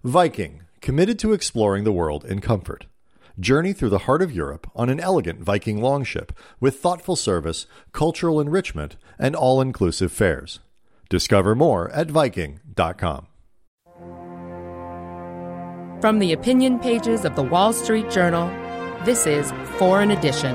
Viking, committed to exploring the world in comfort. Journey through the heart of Europe on an elegant Viking longship with thoughtful service, cultural enrichment, and all-inclusive fares. Discover more at Viking.com. From the opinion pages of the Wall Street Journal, this is Foreign Edition.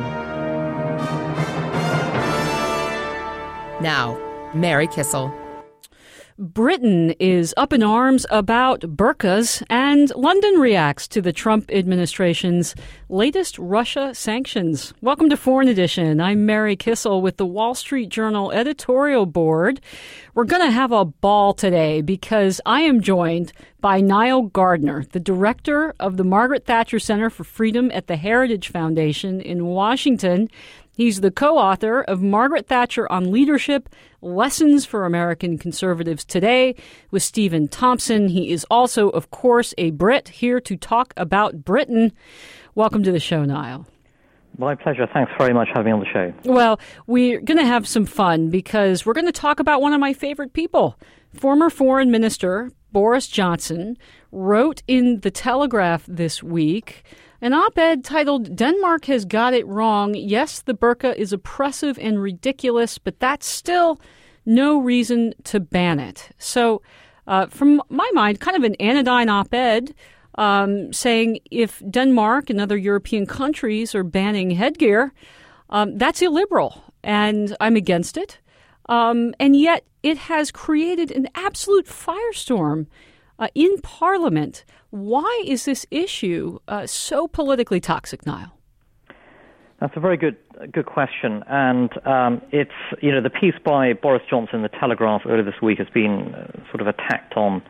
Now, Mary Kissel. Britain is up in arms about burqas, and London reacts to the Trump administration's latest Russia sanctions. Welcome to Foreign Edition. I'm Mary Kissel with the Wall Street Journal editorial board. We're going to have a ball today because I am joined by Niall Gardner, the director of the Margaret Thatcher Center for Freedom at the Heritage Foundation in Washington. He's the co-author of Margaret Thatcher on Leadership, Lessons for American Conservatives Today with Stephen Thompson. He is also, of course, a Brit here to talk about Britain. Welcome to the show, Niall. My pleasure. Thanks very much for having me on the show. Well, we're going to have some fun because we're going to talk about one of my favorite people. Former Foreign Minister Boris Johnson wrote in The Telegraph this week an op-ed titled, "Denmark has got it wrong. Yes, the burqa is oppressive and ridiculous, but that's still no reason to ban it." So from my mind, kind of an anodyne op-ed saying if Denmark and other European countries are banning headgear, that's illiberal, and I'm against it. And yet it has created an absolute firestorm in Parliament. Why is this issue so politically toxic, Niall? That's a very good question, and it's the piece by Boris Johnson in the Telegraph earlier this week has been sort of attacked on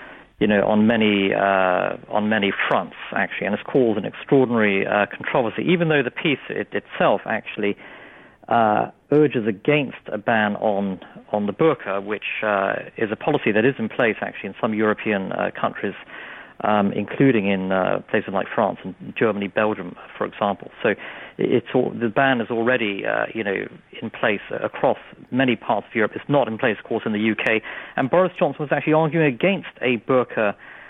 many fronts actually, and it's caused an extraordinary controversy. Even though the piece itself actually urges against a ban on the burqa, which is a policy that is in place actually in some European countries, including in places like France and Germany, Belgium, for example. So the ban is already in place across many parts of Europe. It's not in place, of course, in the UK. And Boris Johnson was actually arguing against a burqa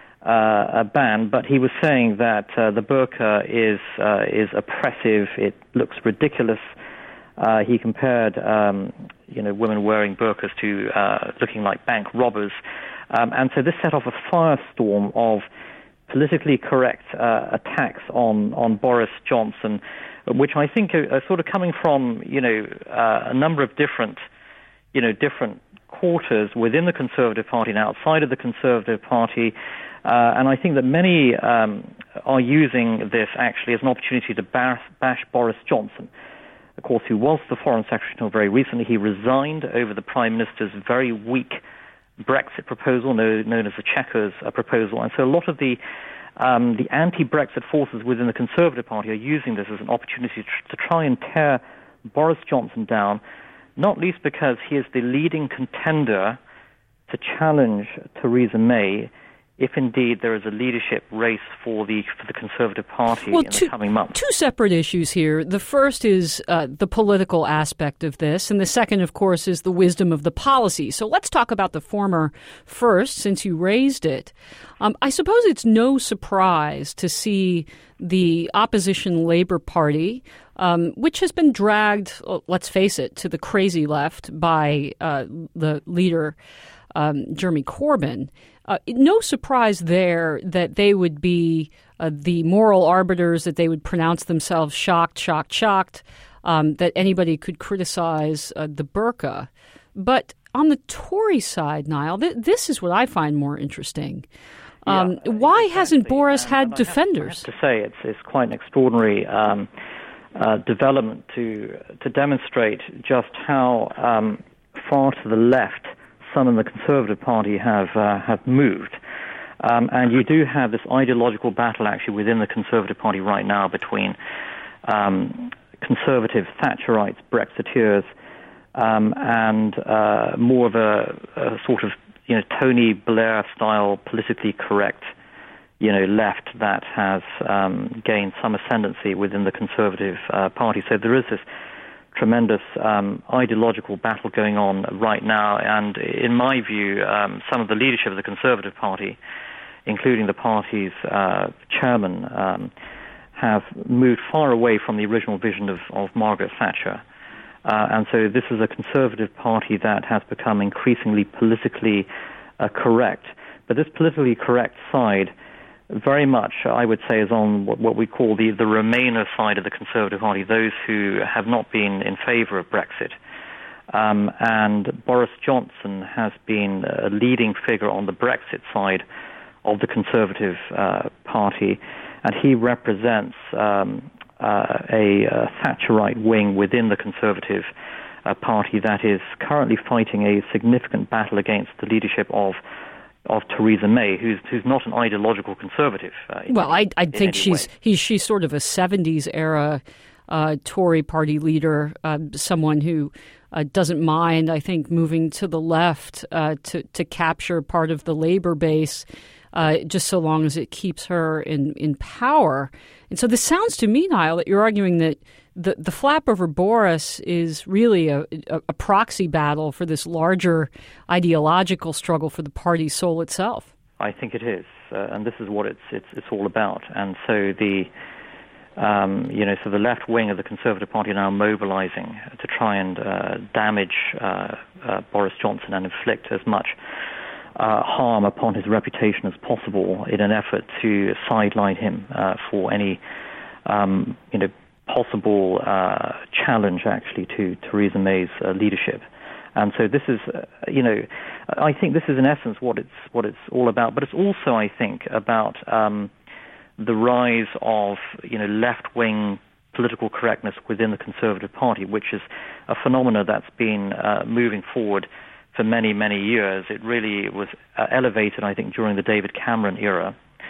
ban, but he was saying that the burqa is oppressive. It looks ridiculous. He compared, women wearing burqas to looking like bank robbers. And so this set off a firestorm of politically correct attacks on Boris Johnson, which I think are sort of coming from, a number of different quarters within the Conservative Party and outside of the Conservative Party. And I think that many are using this actually as an opportunity to bash Boris Johnson, of course, who was the Foreign Secretary until very recently. He resigned over the Prime Minister's very weak Brexit proposal, known as the Chequers proposal. And so a lot of the anti-Brexit forces within the Conservative Party are using this as an opportunity to try and tear Boris Johnson down, not least because he is the leading contender to challenge Theresa May if indeed there is a leadership race for the Conservative Party in the coming months. Two separate issues here. The first is the political aspect of this, and the second, of course, is the wisdom of the policy. So let's talk about the former first, since you raised it. I suppose it's no surprise to see the opposition Labour Party, which has been dragged, let's face it, to the crazy left by the leader, Jeremy Corbyn. No surprise there that they would be the moral arbiters, that they would pronounce themselves shocked, that anybody could criticize the burqa. But on the Tory side, Niall, this is what I find more interesting. Why hasn't Boris had defenders? I have to say it's quite an extraordinary development to demonstrate just how far to the left some in the Conservative Party have moved. And you do have this ideological battle actually within the Conservative Party right now between conservative Thatcherites, Brexiteers, and more of a sort of Tony Blair-style politically correct left that has gained some ascendancy within the Conservative Party. So there is this tremendous ideological battle going on right now, and in my view, some of the leadership of the Conservative Party including the party's chairman, have moved far away from the original vision of Margaret Thatcher. And so this is a Conservative Party that has become increasingly politically correct. But this politically correct side very much, I would say, is on what we call the Remainer side of the Conservative Party, those who have not been in favour of Brexit. And Boris Johnson has been a leading figure on the Brexit side of the Conservative Party, and he represents a Thatcherite wing within the Conservative Party that is currently fighting a significant battle against the leadership of Theresa May, who's not an ideological conservative. Well, I think she's sort of a 70s era Tory party leader, someone who doesn't mind, I think, moving to the left to capture part of the labor base, just so long as it keeps her in power. And so this sounds to me, Niall, that you're arguing that the flap over Boris is really a proxy battle for this larger ideological struggle for the party's soul itself. I think it is, and this is what it's all about. And so so the left wing of the Conservative Party are now mobilizing to try and damage Boris Johnson and inflict as much harm upon his reputation as possible in an effort to sideline him for any possible challenge, actually, to Theresa May's leadership. And so this is, I think this is in essence what it's all about. But it's also, I think, about the rise of left-wing political correctness within the Conservative Party, which is a phenomena that's been moving forward for many, many years. It really was elevated, I think, during the David Cameron era.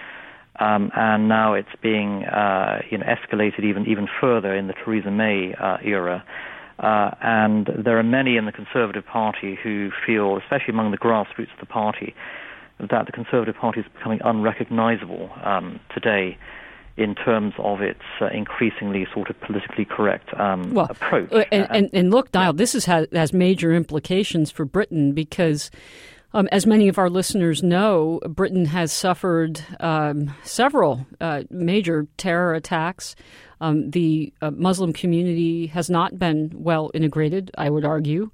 And now it's being escalated even further in the Theresa May era. And there are many in the Conservative Party who feel, especially among the grassroots of the party, that the Conservative Party is becoming unrecognizable today in terms of its increasingly sort of politically correct approach. And look, Niall, this has major implications for Britain because, as many of our listeners know, Britain has suffered several major terror attacks. The Muslim community has not been well integrated, I would argue,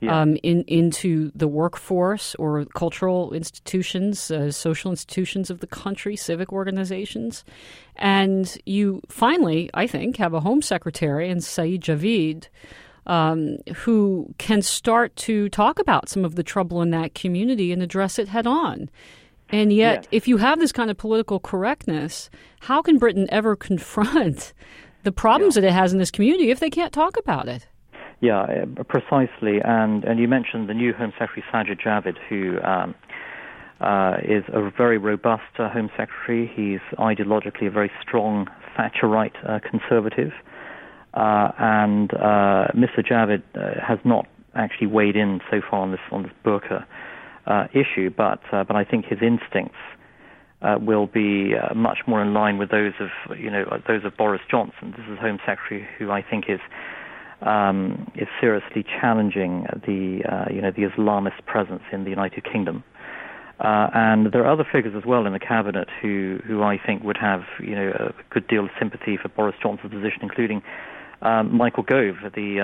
into the workforce or cultural institutions, social institutions of the country, civic organizations. And you finally, I think, have a Home Secretary in Saeed Javid who can start to talk about some of the trouble in that community and address it head on. And yet, if you have this kind of political correctness, how can Britain ever confront the problems that it has in this community if they can't talk about it? Yeah, precisely. And you mentioned the new Home Secretary, Sajid Javid, who is a very robust Home Secretary. He's ideologically a very strong Thatcherite conservative. And Mr. Javid has not actually weighed in so far on this burqa issue, but I think his instincts will be much more in line with those of Boris Johnson. This is a Home Secretary who I think is seriously challenging the Islamist presence in the United Kingdom. And there are other figures as well in the cabinet who I think would have a good deal of sympathy for Boris Johnson's position, including Michael Gove,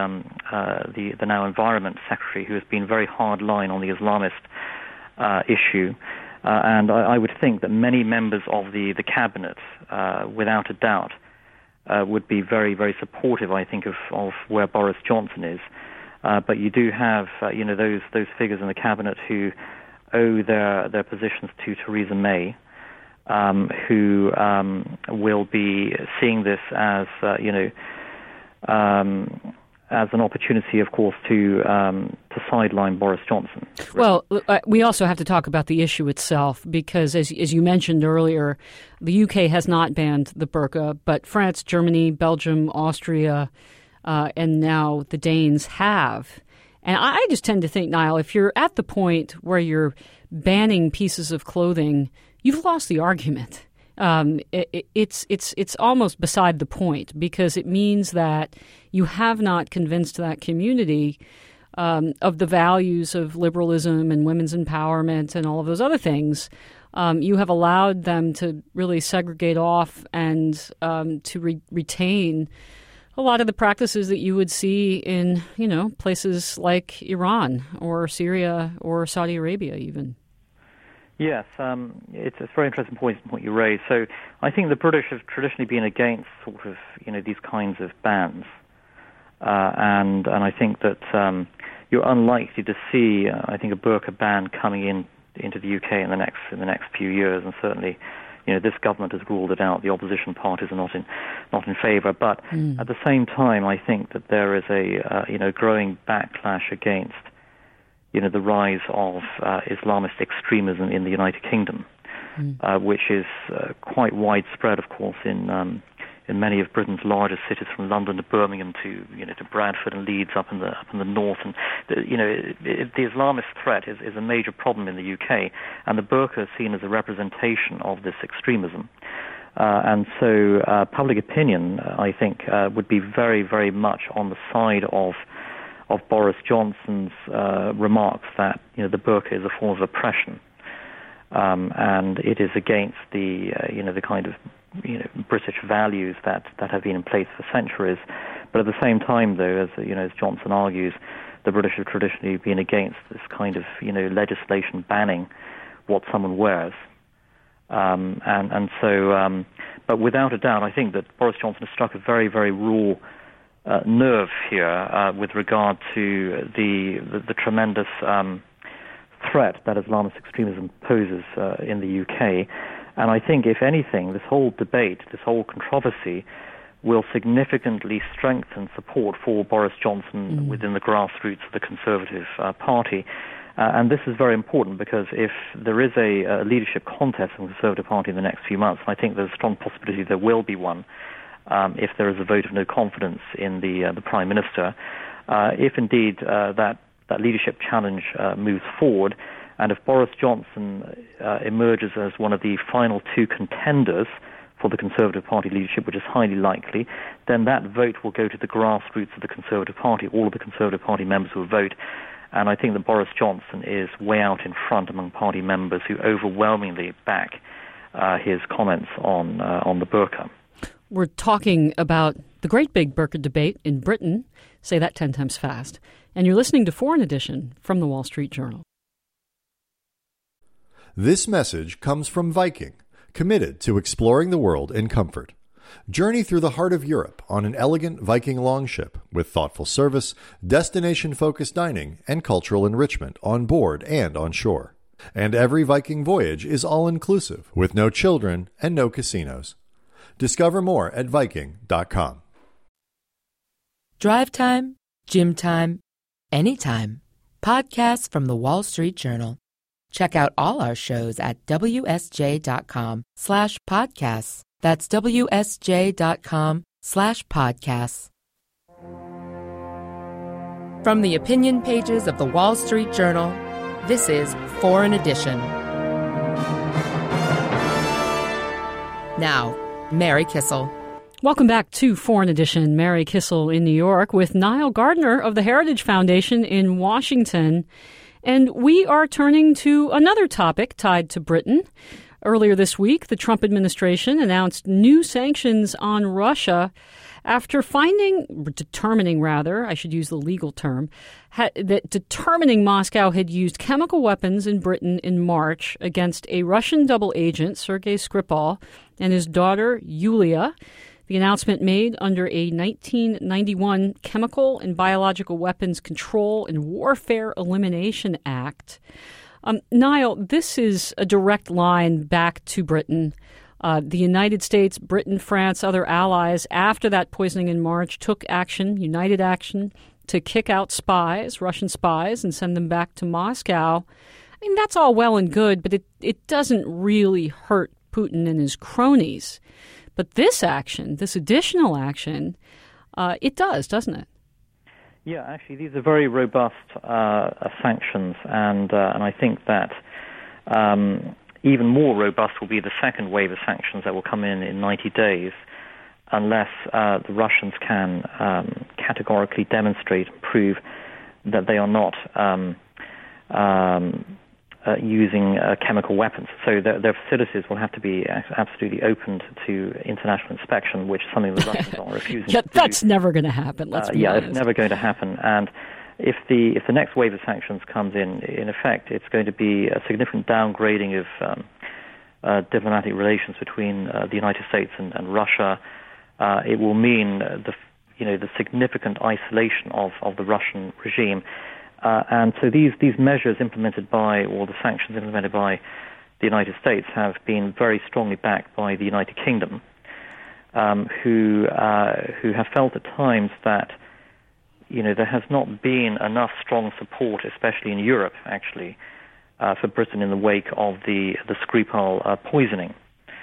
the now Environment Secretary, who has been very hard line on the Islamist issue. And I would think that many members of the cabinet, without a doubt, would be very, very supportive, I think, of where Boris Johnson is. But you do have, those figures in the cabinet who owe their positions to Theresa May, who will be seeing this as, as an opportunity, of course, to sideline Boris Johnson. Well, we also have to talk about the issue itself because, as you mentioned earlier, the UK has not banned the burqa, but France, Germany, Belgium, Austria, and now the Danes have. And I just tend to think, Niall, if you're at the point where you're banning pieces of clothing, you've lost the argument. It's almost beside the point because it means that you have not convinced that community of the values of liberalism and women's empowerment and all of those other things. you have allowed them to really segregate off and to retain a lot of the practices that you would see in, places like Iran or Syria or Saudi Arabia even. Yes, it's a very interesting point you raised. So I think the British have traditionally been against sort of, these kinds of bans. And I think that you're unlikely to see, I think, a burqa ban coming into the UK in the next few years, and certainly, this government has ruled it out. The opposition parties are not in favour. But at the same time, I think that there is a growing backlash against the rise of Islamist extremism in the United Kingdom, which is quite widespread, of course, in many of Britain's largest cities, from London to Birmingham to Bradford and Leeds up in the north. And the Islamist threat is a major problem in the UK, and the burqa is seen as a representation of this extremism. And so public opinion, I think, would be very, very much on the side of Boris Johnson's remarks that the burqa is a form of oppression, and it is against the kind of British values that have been in place for centuries. But at the same time, though, as Johnson argues, the British have traditionally been against this kind of legislation banning what someone wears, and so. But without a doubt, I think that Boris Johnson has struck a very, very raw nerve here with regard to the tremendous threat that Islamist extremism poses in the UK. And I think, if anything, this whole debate, this whole controversy, will significantly strengthen support for Boris Johnson within the grassroots of the Conservative Party. And this is very important, because if there is a leadership contest in the Conservative Party in the next few months, I think there's a strong possibility there will be one, if there is a vote of no confidence in the Prime Minister. If indeed that leadership challenge moves forward, and if Boris Johnson emerges as one of the final two contenders for the Conservative Party leadership, which is highly likely, then that vote will go to the grassroots of the Conservative Party. All of the Conservative Party members will vote. And I think that Boris Johnson is way out in front among party members who overwhelmingly back his comments on the burqa. We're talking about the great big burqa debate in Britain. Say that 10 times fast. And you're listening to Foreign Edition from the Wall Street Journal. This message comes from Viking, committed to exploring the world in comfort. Journey through the heart of Europe on an elegant Viking longship with thoughtful service, destination-focused dining, and cultural enrichment on board and on shore. And every Viking voyage is all-inclusive, with no children and no casinos. Discover more at Viking.com. Drive time, gym time, anytime. Podcasts from the Wall Street Journal. Check out all our shows at WSJ.com/podcasts. That's WSJ.com/podcasts. From the opinion pages of the Wall Street Journal, this is Foreign Edition. Now, Mary Kissel. Welcome back to Foreign Edition. Mary Kissel in New York with Niall Gardner of the Heritage Foundation in Washington. And we are turning to another topic tied to Britain. Earlier this week, the Trump administration announced new sanctions on Russia after determining Moscow had used chemical weapons in Britain in March against a Russian double agent, Sergei Skripal, and his daughter, Yulia. The announcement made under a 1991 Chemical and Biological Weapons Control and Warfare Elimination Act. Niall, this is a direct line back to Britain. The United States, Britain, France, other allies, after that poisoning in March, took united action, to kick out spies, Russian spies, and send them back to Moscow. I mean, that's all well and good, but it doesn't really hurt Putin and his cronies. But this action, this additional action, it does, doesn't it? Yeah, actually, these are very robust sanctions, and I think that even more robust will be the second wave of sanctions that will come in 90 days, unless the Russians can categorically demonstrate and prove that they are not using chemical weapons. So their facilities will have to be absolutely opened to international inspection, which is something the Russians are refusing to do. That's never going to happen, let's be honest. It's never going to happen. And if the next wave of sanctions comes in effect, it's going to be a significant downgrading of diplomatic relations between the United States and Russia. It will mean the significant isolation of the Russian regime. And so these measures implemented by, or the sanctions implemented by the United States have been very strongly backed by the United Kingdom, who have felt at times that there has not been enough strong support, especially in Europe, actually, for Britain in the wake of the Skripal poisoning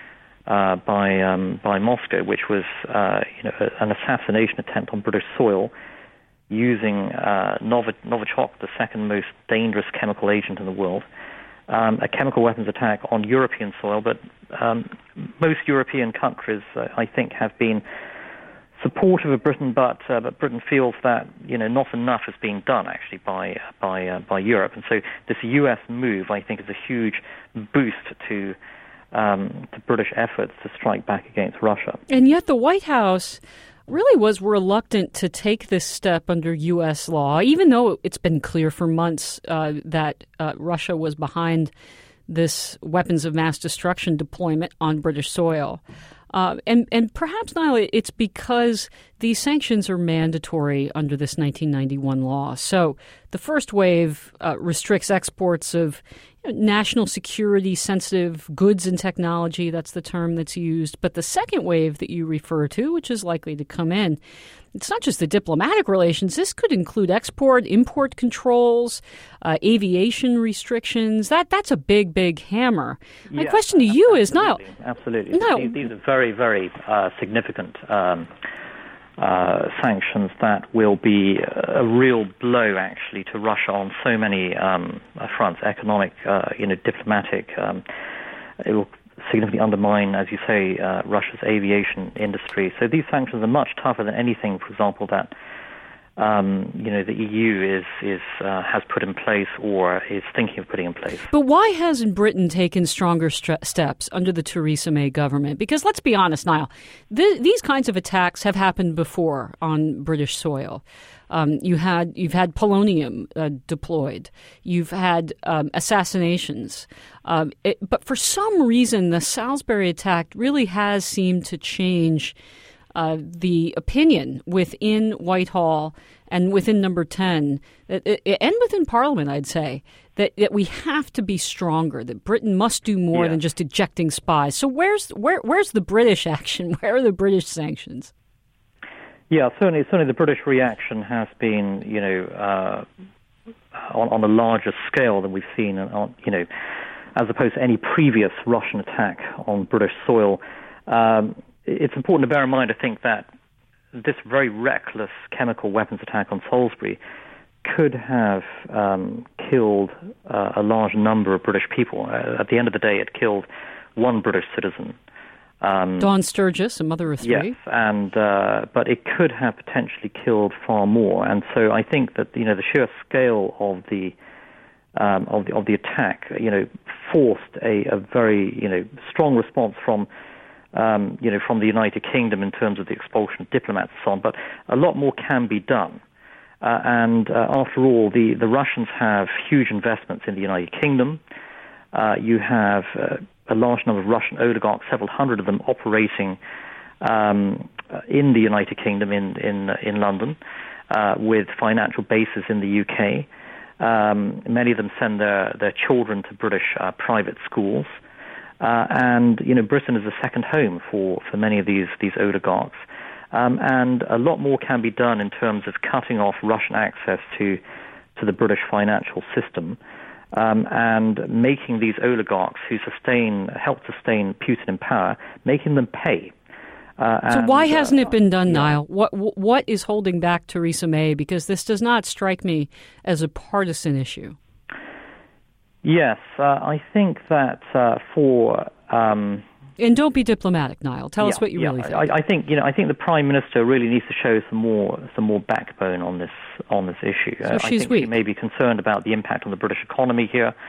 by Moscow, which was an assassination attempt on British soil using Novichok, the second most dangerous chemical agent in the world, a chemical weapons attack on European soil. But most European countries, I think, have been supportive of Britain, but Britain feels that not enough is being done actually by Europe, and so this U.S. move, I think, is a huge boost to British efforts to strike back against Russia. And yet, the White House really was reluctant to take this step under U.S. law, even though it's been clear for months that Russia was behind this weapons of mass destruction deployment on British soil. And perhaps, Niall, it's because these sanctions are mandatory under this 1991 law. So the first wave restricts exports of national security sensitive goods and technology. That's the term that's used. But the second wave that you refer to, which is likely to come in, it's not just the diplomatic relations. This could include import controls, aviation restrictions. That's a big, big hammer. My question to you is, Niall. Absolutely. Niall, these are very, very significant sanctions that will be a real blow, actually, to Russia on so many fronts: economic, diplomatic. It will significantly undermine, as you say, Russia's aviation industry. So these sanctions are much tougher than anything, for example, that the EU has put in place or is thinking of putting in place. But why hasn't Britain taken stronger steps under the Theresa May government? Because let's be honest, Niall, these kinds of attacks have happened before on British soil. You've had polonium deployed. You've had assassinations. But for some reason, the Salisbury attack really has seemed to change the opinion within Whitehall and within Number 10, and within Parliament, I'd say, that we have to be stronger, that Britain must do more than just ejecting spies. So where's the British action? Where are the British sanctions? Yeah, certainly the British reaction has been, on a larger scale than we've seen, as opposed to any previous Russian attack on British soil. It's important to bear in mind, I think, that this very reckless chemical weapons attack on Salisbury could have killed a large number of British people. At the end of the day, it killed one British citizen. Dawn Sturgis, a mother of three. Yes, and but it could have potentially killed far more. And so I think that the sheer scale of the attack, forced a very strong response from the United Kingdom in terms of the expulsion of diplomats and so on. But a lot more can be done. And after all, the Russians have huge investments in the United Kingdom. You have a large number of Russian oligarchs, several hundred of them operating in the United Kingdom, in London, with financial bases in the UK. Many of them send their children to British private schools. And Britain is a second home for many of these oligarchs. And a lot more can be done in terms of cutting off Russian access to the British financial system, and making these oligarchs who help sustain Putin in power, making them pay. So why hasn't it been done, Niall? What is holding back Theresa May? Because this does not strike me as a partisan issue. Yes, I think that for and don't be diplomatic, Niall. Tell us what you really think. I think the Prime Minister really needs to show some more backbone on this issue. So she's weak. She may be concerned about the impact on the British economy here.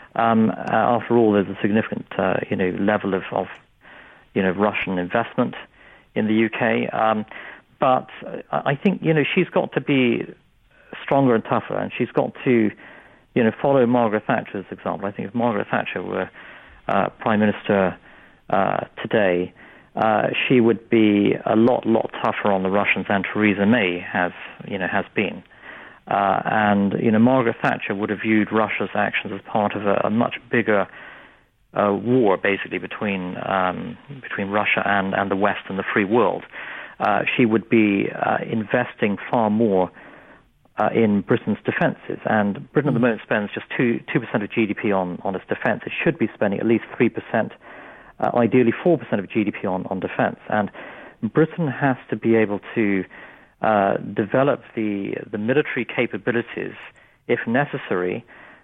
After all, there's a significant level of Russian investment in the UK. But I think she's got to be stronger and tougher, and she's got to follow Margaret Thatcher's example. I think if Margaret Thatcher were Prime Minister today, she would be a lot tougher on the Russians than Theresa May has been. And Margaret Thatcher would have viewed Russia's actions as part of a much bigger war, basically between Russia and the West and the free world. She would be investing far more in Britain's defences, and Britain at the moment spends just 2% of GDP on its defence. It should be spending at least 3%, ideally 4% of GDP on defence. And Britain has to be able to develop the military capabilities, if necessary,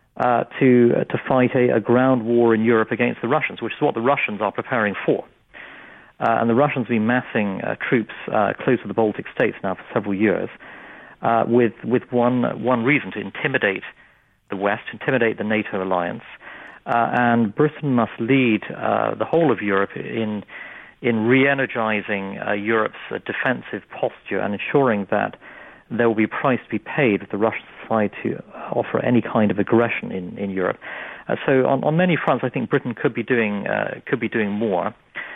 to fight a ground war in Europe against the Russians, which is what the Russians are preparing for. And the Russians have been massing troops close to the Baltic states now for several years, with one reason: to intimidate the West, intimidate the NATO alliance. And Britain must lead the whole of Europe in re-energizing Europe's defensive posture and ensuring that there will be a price to be paid if the Russians decide to offer any kind of aggression in Europe. So on many fronts, I think Britain could be doing more.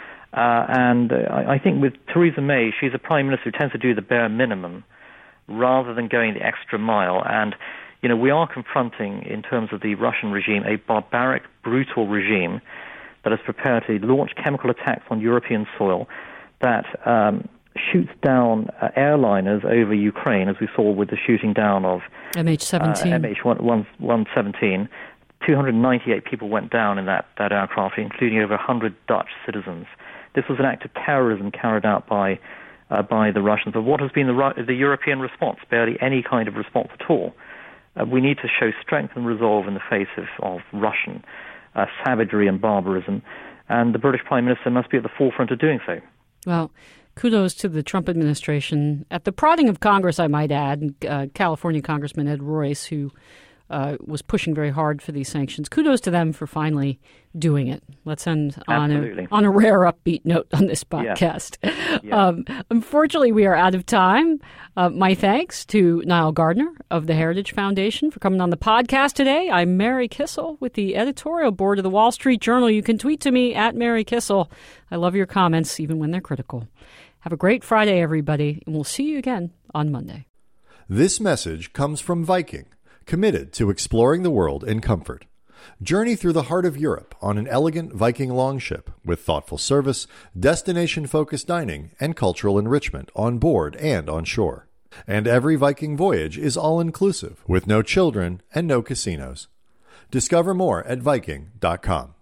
And I think with Theresa May, she's a prime minister who tends to do the bare minimum rather than going the extra mile. And we are confronting, in terms of the Russian regime, a barbaric, brutal regime that is prepared to launch chemical attacks on European soil, that shoots down airliners over Ukraine, as we saw with the shooting down of MH17. MH117. 298 people went down in that aircraft, including over 100 Dutch citizens. This was an act of terrorism carried out by the Russians. But what has been the European response? Barely any kind of response at all. We need to show strength and resolve in the face of Russian savagery and barbarism, and the British Prime Minister must be at the forefront of doing so. Well, kudos to the Trump administration. At the prodding of Congress, I might add, California Congressman Ed Royce, who was pushing very hard for these sanctions. Kudos to them for finally doing it. Let's end on a rare upbeat note on this podcast. Yeah. Unfortunately, we are out of time. My thanks to Niall Gardner of the Heritage Foundation for coming on the podcast today. I'm Mary Kissel with the editorial board of the Wall Street Journal. You can tweet to me at Mary Kissel. I love your comments, even when they're critical. Have a great Friday, everybody, and we'll see you again on Monday. This message comes from Viking, committed to exploring the world in comfort. Journey through the heart of Europe on an elegant Viking longship with thoughtful service, destination-focused dining, and cultural enrichment on board and on shore. And every Viking voyage is all-inclusive, with no children and no casinos. Discover more at Viking.com.